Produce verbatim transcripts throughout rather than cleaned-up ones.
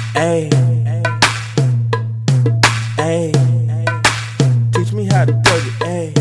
Ayy, ayy, teach me how to Doug it, ayy.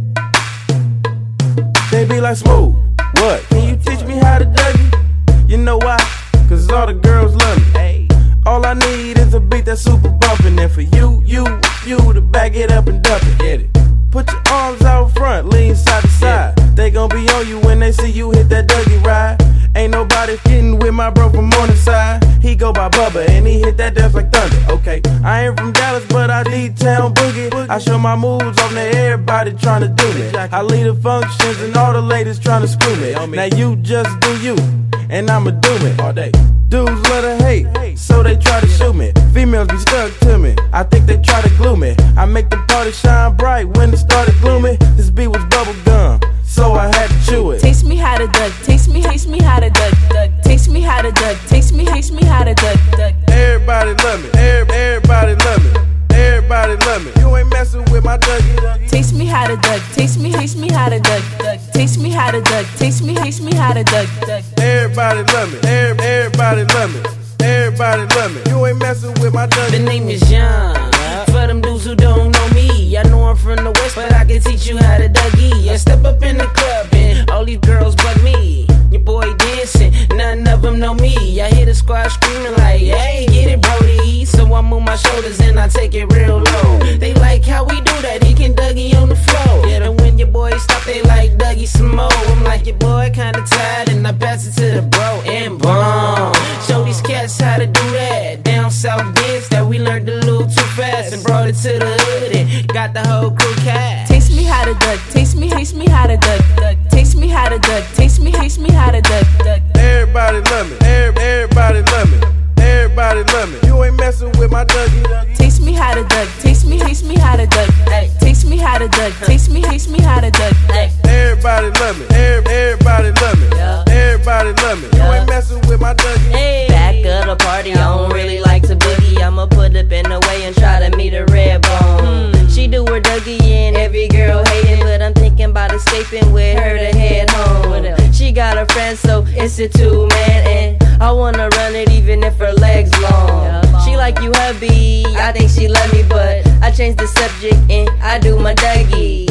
They be like, Smooth, what? Can you teach me how to Doug it? You know why? Cause all the girls love me. All I need is a beat that's super bumpin', and for you, you, you to back it up and dump it. Get it? Put your arms out front, lean side to side. They gon' be on you when they see you hit that Dougie ride. Ain't nobody getting with my bro from Morningside. He go by Bubba and he hit that dance like thunder. Okay, I ain't from Dallas, but I D-town boogie. I show my moves on there, everybody tryna do me. I lead the functions and all the ladies tryna screw me. Now you just do you, and I'ma do it all day. Dudes love to hate, so they try to shoot me. Females be stuck to me, I think they try to glue me. I make the party shine bright when it started gloomy. This beat was bubble gum, so I had to chew it. Taste me how to Doug, taste me, taste me how to Doug, Doug. Taste me how to Doug, taste me, taste me how to Doug, Doug. Everybody love me, everybody love me, everybody love me. You ain't messing with my Dougie. Taste me how to Doug, taste me, taste me how to Doug, Doug. Taste me how to Doug, taste me, taste me how to Doug, Doug. Everybody love me, everybody love me, everybody love me. You ain't messing with my Dougie. The name is John. For them dudes who don't know me, I know I'm from the West, but I can teach you how to Dougie. I step up in the club and all these girls bug me. Your boy dancing, none of them know me. I hear the squad screaming like, hey, get it, Brody. So I move my shoulders and I take it real low. They like how we do that, he can Dougie on the floor. And when your boy stop, they like Dougie some more. I'm like, your boy kinda tired, and I pass it to the bro and boom. Show these cats how to do that. Down south dance that we learned a little too fast and brought it to the hood and got the whole crew cat. Taste me how to Doug, taste me, taste me how to Doug, Doug. Taste me how to Doug, taste me, taste me how to Doug, Doug. Everybody love me, everybody love me, everybody love me. You ain't messing with my Dougie. Taste me how to Doug, taste me, taste me how to Doug, Doug. Taste me how to Doug, taste me, taste me how to Doug, Doug. Everybody love me, everybody love me, everybody love me. You ain't messing with my Dougie. Hey. Back of the party, I don't really like to boogie. I'ma put up in the way and try to meet a red bone. Hmm. She do her Dougie and every girl hating, but I'm thinking about escaping with her to head home. She got her friends, so it's a two man, and I wanna run it even if her legs long. She like you hubby, I think she love me, but I changed the subject and I do my Dougie.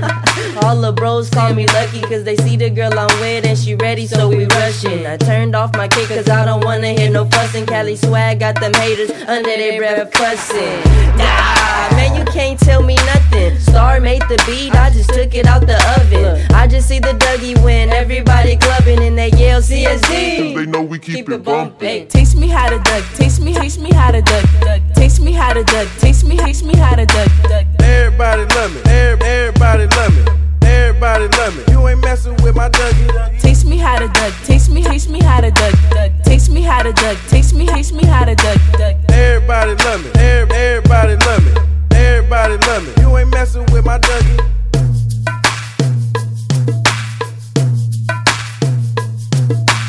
All the bros call me lucky cause they see the girl I'm with and she ready, so we rushin'. I turned off my kick cause I don't wanna hear no fussin'. Cali swag got them haters under their breath cussin'. Nah, man, you can't tell me nothing. Star made the beat, I just took it out the oven. I just see the Dougie when everybody clubbing and they yell C S D. They know we keep, keep it bumpin'. Taste me how to Doug, taste me, taste me how to Doug, Doug. Taste me how to Doug, taste me, taste me how to Doug, Doug. Everybody love me, everybody love me, everybody love me. You ain't messing with my Dougie. Taste me how to Doug, taste me, taste me how to Doug, Doug. Taste me how to Doug, taste me, taste me how to Doug, Doug. Everybody love me, everybody love me, everybody love me. You ain't messing with my Dougie.